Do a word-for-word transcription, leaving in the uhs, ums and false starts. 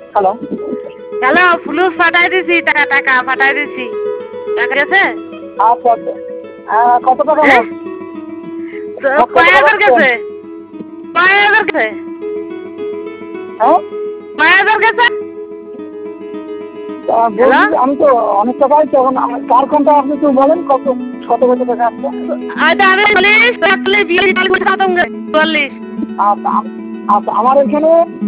Hello hello, ফুলুস পাঠাই দিছি, টাকা টাকা পাঠাই দিছি। টাকা গেছে? আচ্ছা আচ্ছা। হ্যাঁ, কত টাকা হ্যাঁ? মোট? তো মোট কত কয় টাকা হাজার দিচ্ছেন? গেছে? কয় হাজার গেছে? হ্যাঁ? কয় হাজার গেছে? আহ, হ্যালো? বলছি যে আমি তো অনেক টাকাই তো এখন আমার কার কোনটা আপনি একটু বলেন কত কত কত টাকা আসছে? আচ্ছা আমি চল্লিশ, চল্লিশ, বিয়াল্লিশ, চল্লিশ, চল্লিশ। আচ্ছা আম- আচ্ছা আমার এখানে